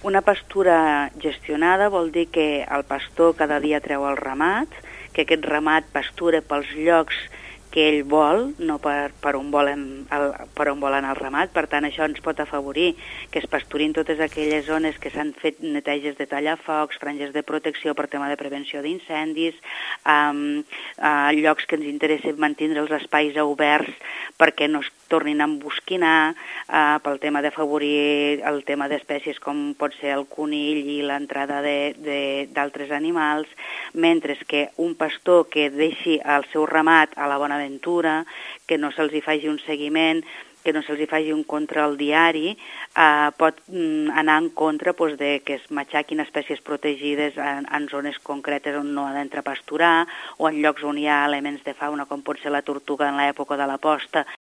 Una pastura gestionada vol dir que el pastor cada dia treu el ramat, que aquest ramat pastura pels llocs que ell vol, no per on volen el ramat. Per tant, això ens pot afavorir que es pasturin totes aquelles zones que s'han fet neteges de tallafocs, franges de protecció per tema de prevenció d'incendis, llocs que ens interessa mantenir els espais oberts perquè no es tornin a embosquinar, pel tema d'afavorir el tema d'espècies com pot ser el conill i l'entrada d'altres animals, mentre que un pastor que deixi el seu ramat a la Bonaventura, que no se'ls hi faci un seguiment, que no se'ls hi faci un control diari, pot anar en contra de que es matxaquin espècies protegides en zones concretes on no ha d'entrar a pasturar o en llocs on hi ha elements de fauna com pot ser la tortuga en l'època de la posta